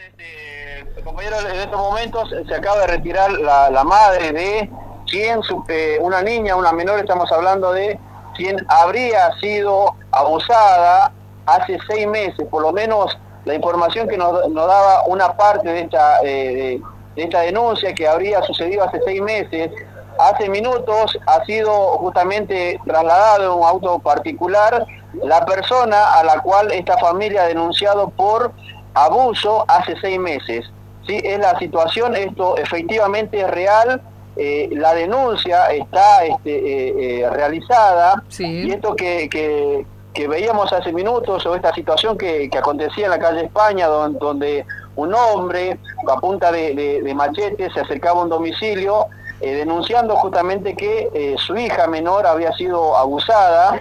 Compañeros, en estos momentos se acaba de retirar la madre de quien, una niña, una menor, estamos hablando de quien habría sido abusada hace 6 meses, por lo menos la información que nos daba una parte de esta denuncia que habría sucedido hace 6 meses. Hace minutos ha sido justamente trasladado en un auto particular la persona a la cual esta familia ha denunciado por abuso hace 6 meses. Sí, es la situación, esto efectivamente es real, la denuncia está realizada, sí. Y esto que veíamos hace minutos sobre esta situación que acontecía en la calle España, donde un hombre a punta de machete se acercaba a un domicilio denunciando justamente que su hija menor había sido abusada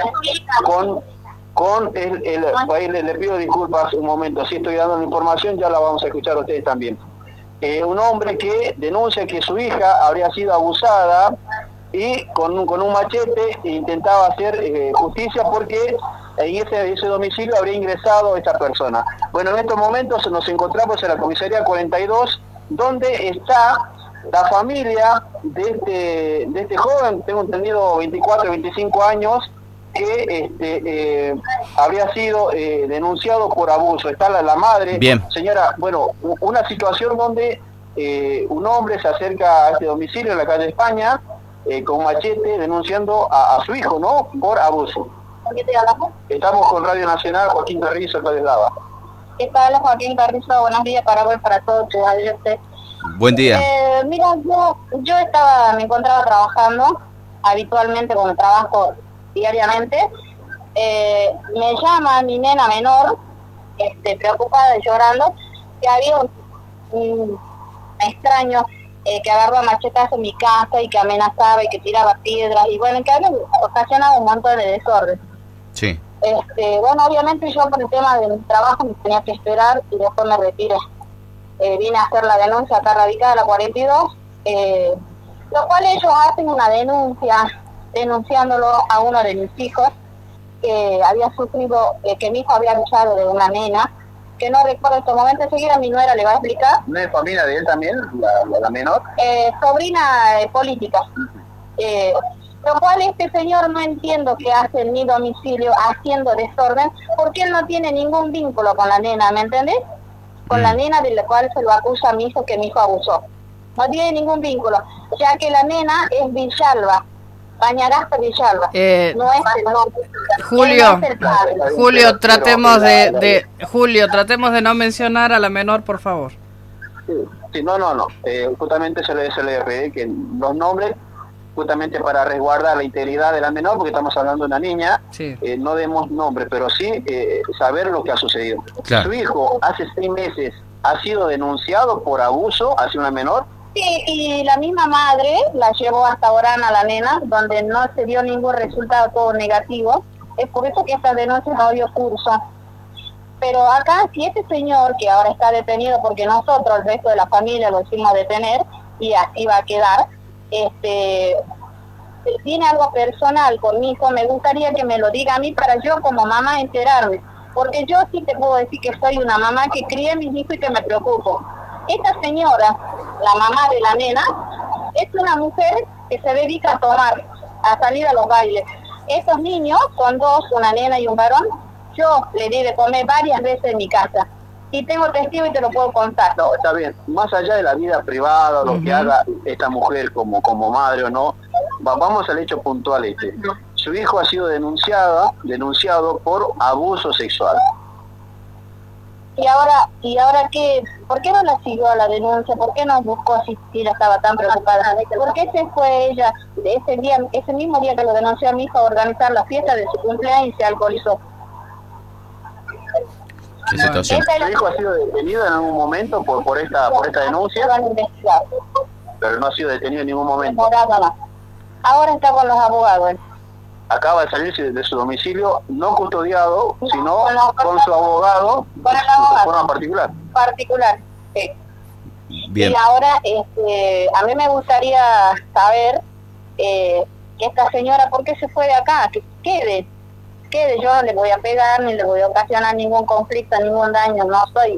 le pido disculpas un momento, si estoy dando la información, ya la vamos a escuchar ustedes también. Un hombre que denuncia que su hija habría sido abusada y con un machete intentaba hacer justicia porque en ese domicilio habría ingresado esta persona. Bueno, en estos momentos nos encontramos en la comisaría 42, donde está la familia de este joven, tengo entendido 24, 25 años, que habría sido denunciado por abuso. Está la madre. Bien. Señora, bueno, una situación donde un hombre se acerca a este domicilio en la calle España con machete denunciando a su hijo, ¿no? Por abuso. ¿Con qué te hablamos? Estamos con Radio Nacional, Joaquín Carrizo, acá les daba. ¿Qué tal, Joaquín Carrizo? Buenos días para todos tus oyentes. Buen día. Mira, yo me encontraba trabajando, habitualmente como trabajo diariamente. Me llama mi nena menor, preocupada y llorando, que había un extraño que agarraba machetazos en mi casa y que amenazaba y que tiraba piedras y bueno, que había ocasionado un montón de desorden. Sí. Bueno, obviamente yo por el tema del trabajo me tenía que esperar y después me retiré. Vine a hacer la denuncia acá radicada, la 42, lo cual ellos hacen una denuncia denunciándolo a uno de mis hijos que había sufrido, que mi hijo había abusado de una nena, que no recuerdo en este momento, enseguida mi nuera le va a explicar. ¿No es familia de él también, la menor? Sobrina política. Lo cual este señor no entiendo qué hace en mi domicilio haciendo desorden, porque él no tiene ningún vínculo con la nena, ¿me entendés? Con la nena de la cual se lo acusa a mi hijo que mi hijo abusó. No tiene ningún vínculo, ya que la nena es Villalba, Bañarasta Villalba. No es el nombre. Julio, No es el padre. Julio, tratemos de no mencionar a la menor, por favor. Sí, no. Justamente se le pedí que los nombres, justamente para resguardar la integridad de la menor, porque estamos hablando de una niña, Sí. No demos nombre, pero sí saber lo que ha sucedido. Claro. Su hijo hace 6 meses ha sido denunciado por abuso hacia una menor. Sí, y la misma madre la llevó hasta Orán a la nena, donde no se dio ningún resultado, todo negativo. Es por eso que esta denuncia no dio curso. Pero acá, si este señor, que ahora está detenido, porque nosotros, el resto de la familia, lo hicimos detener, y así va a quedar, tiene algo personal conmigo, me gustaría que me lo diga a mí para yo como mamá enterarme. Porque yo sí te puedo decir que soy una mamá que cría a mis hijos y que me preocupo. Esta señora, la mamá de la nena, es una mujer que se dedica a tomar, a salir a los bailes. Estos niños son 2, una nena y un varón. Yo le di de comer varias veces en mi casa. Y tengo testigo y te lo puedo contar. No, está bien. Más allá de la vida privada, lo que haga esta mujer como madre o no, vamos al hecho puntual Su hijo ha sido denunciado por abuso sexual. ¿Y ahora qué? ¿Por qué no la siguió a la denuncia? ¿Por qué no buscó si ella estaba tan preocupada? ¿Por qué se fue ella de ese mismo día que lo denunció a mi hijo a organizar la fiesta de su cumpleaños y se alcoholizó? ¿Qué situación? ¿Su hijo ha sido detenido en algún momento por esta denuncia? Pero no ha sido detenido en ningún momento. Ahora está con los abogados. Acaba de salirse de su domicilio, no custodiado, sino con su abogado, Con el abogado. de forma particular. Particular, sí. Bien. Y ahora, a mí me gustaría saber que esta señora, ¿por qué se fue de acá? Que quede. Yo no le voy a pegar, ni le voy a ocasionar ningún conflicto, ningún daño. No soy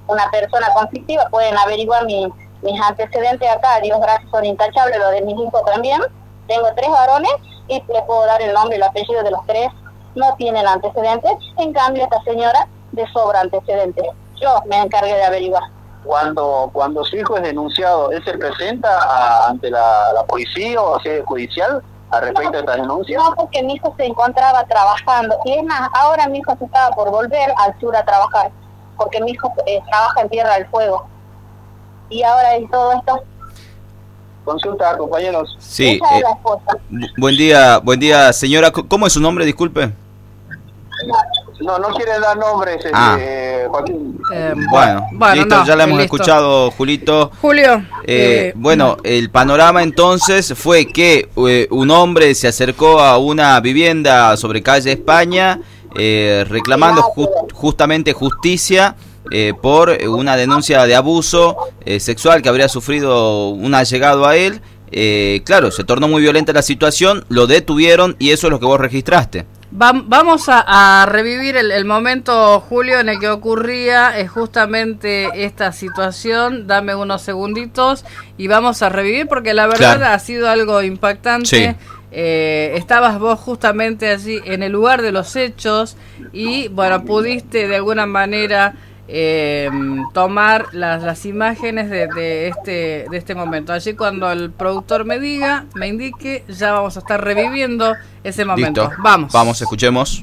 una persona conflictiva, pueden averiguar mis antecedentes acá, Dios gracias, son intachables, los de mis hijos también. Tengo 3 varones y le puedo dar el nombre y el apellido de los 3, no tienen antecedentes, en cambio esta señora de sobra antecedentes. Yo me encargué de averiguar. Cuando su hijo es denunciado, ¿él se presenta ante la policía o sede judicial al respecto de esta denuncia? No, porque mi hijo se encontraba trabajando. Y es más, ahora mi hijo se estaba por volver al sur a trabajar, porque mi hijo trabaja en Tierra del Fuego. Y ahora es todo esto. Consulta, compañeros. Sí. Esa es la esposa. Buen día, señora. ¿Cómo es su nombre? Disculpe. No quiere dar nombres, Joaquín. Bueno, listo, no, ya la hemos listo. escuchado, Julito. Julio. Bueno, el panorama entonces fue que un hombre se acercó a una vivienda sobre calle España reclamando justamente justicia por una denuncia de abuso sexual que habría sufrido un allegado a él. Claro, se tornó muy violenta la situación, lo detuvieron y eso es lo que vos registraste. Vamos a revivir el momento, Julio, en el que ocurría justamente esta situación. Dame unos segunditos y vamos a revivir porque la verdad Claro. ha sido algo impactante. Sí. Estabas vos justamente allí en el lugar de los hechos y bueno, pudiste de alguna manera tomar las imágenes de este momento. Allí cuando el productor me indique, ya vamos a estar reviviendo ese momento. Listo. Vamos, escuchemos.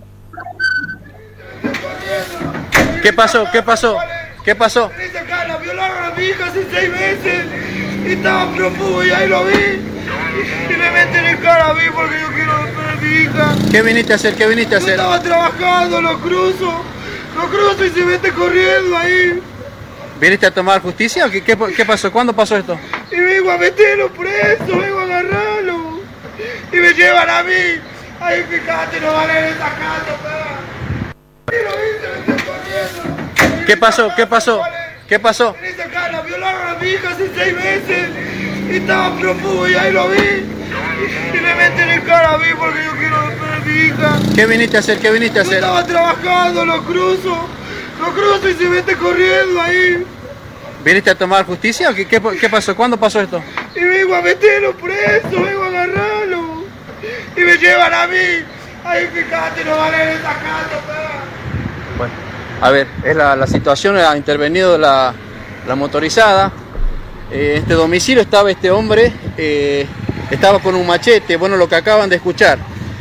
¿Qué pasó? ¿Qué pasó? ¿Qué pasó? La violaron a mi hija hace 6 meses y estaba prófugo y ahí lo vi y le meten en cara a mí porque yo quiero ver a mi hija. ¿Qué viniste a hacer? ¿Qué viniste a Yo hacer? estaba trabajando, lo cruzo y se mete corriendo ahí ¿Viniste a tomar justicia? ¿O qué pasó? ¿Cuándo pasó esto? y vengo a meterlo preso, vengo a agarrarlo y me llevan a mí. Ay, fíjate, no van a ir sacando, y lo vi, se mete corriendo. ¿Qué pasó? ¿Qué pasó? ¿Qué pasó? Venís acá, la violaron a mi hija hace 6 meses y estaba prófugo y ahí lo vi y le meten en cara a mí porque yo quiero ver a mi hija. ¿Qué viniste a hacer? ¿Qué viniste a Yo hacer? estaba trabajando, lo cruzo y se mete corriendo ahí ¿Viniste a tomar justicia? ¿O qué pasó? ¿Cuándo pasó esto? y vengo a meterlo preso, vengo a agarrarlo y me llevan a mí. Ay, fíjate, no van a ir sacando, Bueno, a ver, es la situación, ha intervenido la motorizada. En este domicilio estaba este hombre, estaba con un machete, bueno, lo que acaban de escuchar.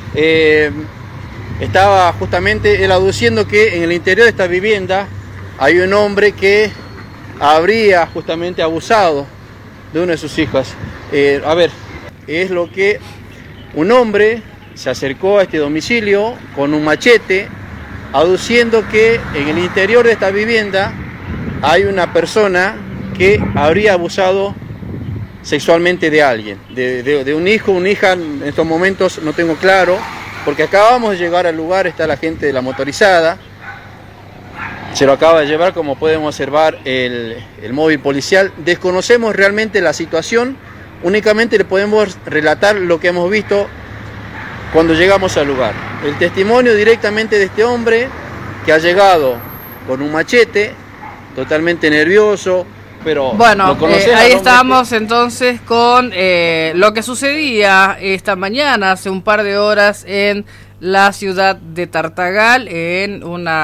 Estaba justamente él aduciendo que en el interior de esta vivienda hay un hombre que habría justamente abusado de una de sus hijas. A ver, es lo que un hombre se acercó a este domicilio con un machete, aduciendo que en el interior de esta vivienda hay una persona que habría abusado sexualmente de alguien, de un hijo, una hija. En estos momentos no tengo claro, porque acabamos de llegar al lugar, está la gente de la motorizada, se lo acaba de llevar, como pueden observar, el móvil policial. Desconocemos realmente la situación, únicamente le podemos relatar lo que hemos visto cuando llegamos al lugar. El testimonio directamente de este hombre que ha llegado con un machete, totalmente nervioso, pero bueno, ¿lo conoces ahí al hombre? estábamos entonces con lo que sucedía esta mañana, hace un par de horas, en la ciudad de Tartagal, en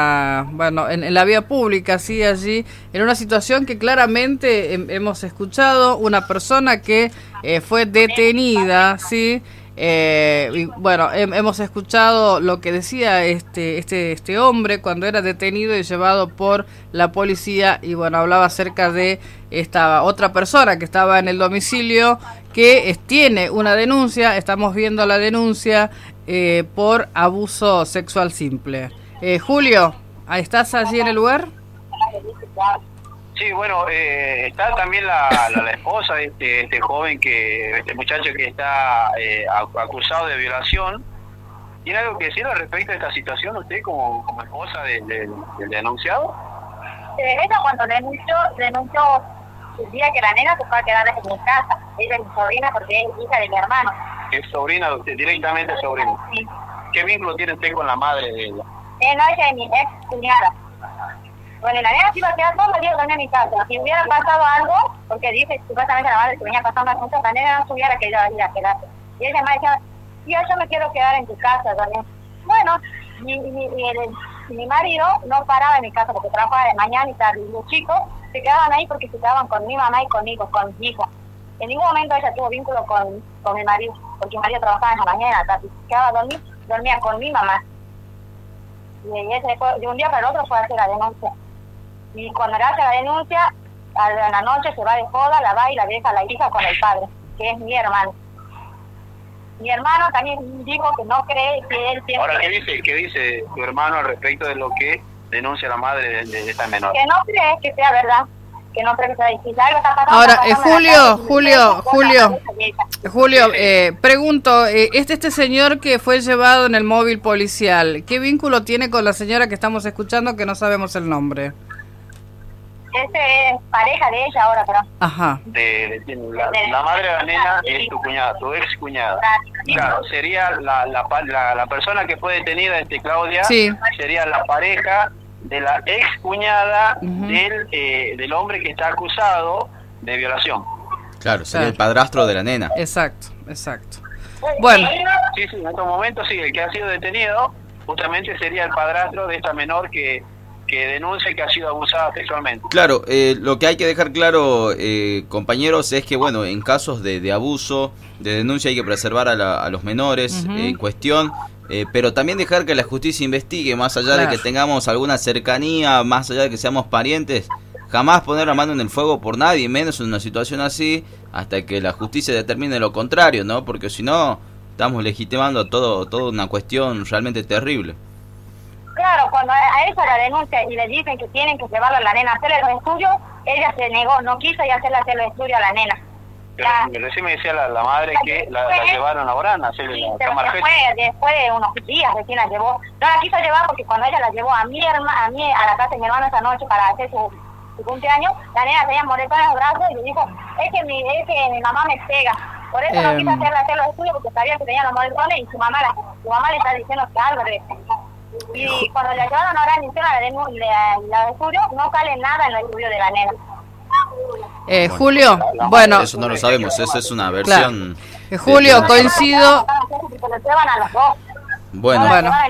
la vía pública, sí, allí, en una situación que claramente hemos escuchado, una persona que fue detenida, sí. Y bueno, hemos escuchado lo que decía este hombre cuando era detenido y llevado por la policía, y bueno, hablaba acerca de esta otra persona que estaba en el domicilio que tiene una denuncia. Estamos viendo la denuncia por abuso sexual simple. Julio, ¿estás allí en el lugar? Sí, bueno, está también la esposa de este joven, este muchacho que está acusado de violación. ¿Tiene algo que decir al respecto de esta situación usted como esposa del denunciado? Ella cuando denunció el día que la nena se fue a quedar en mi casa. Ella es mi sobrina porque es hija de mi hermano. ¿Es sobrina de usted, directamente sobrina? Sí. ¿Qué vínculo tiene usted con la madre de ella? No, ella es mi ex cuñada. Bueno, la nena se iba a quedar sola, yo dormía en mi casa. Si hubiera pasado algo, porque dice supuestamente la madre que venía pasando las cosas, la nena no se hubiera querido ir a quedarse. Y ella me decía, yo me quiero quedar en tu casa también. Bueno, mi marido no paraba en mi casa porque trabajaba de mañana y tarde. Y los chicos se quedaban ahí porque se quedaban con mi mamá y conmigo, con mi hijo. En ningún momento ella tuvo vínculo con mi marido, porque mi marido trabajaba en la mañana y en la tarde. Se quedaba a dormir, dormía con mi mamá. Y ese fue, de un día para el otro fue a hacer la denuncia. Y cuando le hace la denuncia, a la noche se va de joda, la va y la deja a la hija con el padre, que es mi hermano. Mi hermano también dijo que no cree que él tiene... Ahora, ¿qué dice tu hermano al respecto de lo que denuncia la madre de esta menor? Que no cree que sea verdad, que no cree que sea distinto. Algo está pasando, Ahora, está pasando Julio, pregunto, este señor que fue llevado en el móvil policial, ¿qué vínculo tiene con la señora que estamos escuchando que no sabemos el nombre? Este es pareja de ella ahora, pero... Ajá. La madre de la nena es tu cuñada, tu ex cuñada. Claro, sería la persona que fue detenida, Claudia, sí, sería la pareja de la ex cuñada del hombre que está acusado de violación. Claro, sería el padrastro de la nena. Exacto. Bueno. Sí, en estos momentos sí, el que ha sido detenido justamente sería el padrastro de esta menor que denuncia que ha sido abusada sexualmente. Claro, lo que hay que dejar claro, compañeros, es que bueno, en casos de abuso, de denuncia, hay que preservar a los menores en cuestión, pero también dejar que la justicia investigue, más allá de que tengamos alguna cercanía, más allá de que seamos parientes, jamás poner la mano en el fuego por nadie, menos en una situación así, hasta que la justicia determine lo contrario, ¿no? Porque si no, estamos legitimando toda una cuestión realmente terrible. Claro, cuando a ella la denuncia y le dicen que tienen que llevarla a la nena a hacerle los estudios, ella se negó, no quiso y hacer los estudios a la nena. Recién me decía la madre que la llevaron ahora a hacerle la cámara. Después de unos días recién la llevó. No la quiso llevar porque cuando ella la llevó a mí a la casa de mi hermano esa noche para hacer su cumpleaños, la nena tenía moretón en los brazos y le dijo, es que mi mamá me pega. Por eso no quiso hacer los estudios porque sabía que tenía los moretones y su mamá le está diciendo que algo de eso. Y cuando la llevaron ahora en la estudio, no sale nada en el estudio de la nena. Julio, bueno, eso no lo sabemos, eso es una versión. Claro. Julio, coincido. Bueno,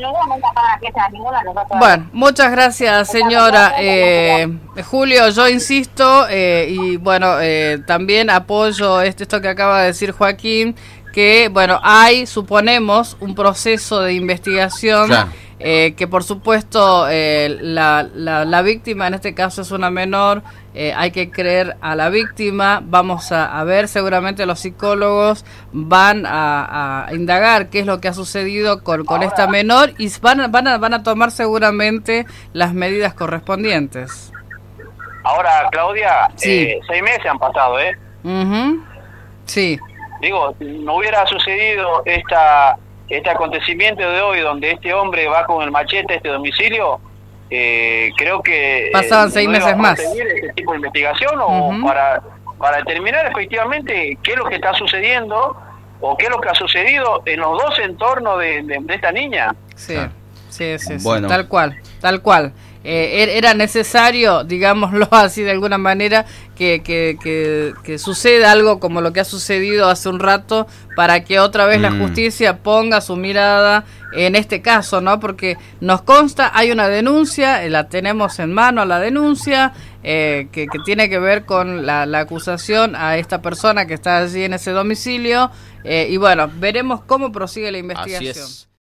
muchas gracias, señora. Julio, yo insisto y bueno, también apoyo esto que acaba de decir Joaquín, que bueno, suponemos un proceso de investigación. Claro. Que por supuesto la víctima en este caso es una menor, hay que creer a la víctima. Vamos a ver, seguramente los psicólogos van a indagar qué es lo que ha sucedido con esta menor y van a tomar seguramente las medidas correspondientes. Ahora, Claudia, sí. 6 meses han pasado, Sí. Digo, no hubiera sucedido este acontecimiento de hoy donde este hombre va con el machete a este domicilio, creo que pasaban 6 meses más este tipo de investigación o para determinar efectivamente qué es lo que está sucediendo o qué es lo que ha sucedido en los dos entornos de esta niña. Sí, bueno. Tal cual. Era necesario, digámoslo así de alguna manera, que suceda algo como lo que ha sucedido hace un rato para que otra vez la justicia ponga su mirada en este caso, ¿no? Porque nos consta, hay una denuncia, la tenemos en mano a la denuncia, que tiene que ver con la acusación a esta persona que está allí en ese domicilio, y bueno, veremos cómo prosigue la investigación. Así es.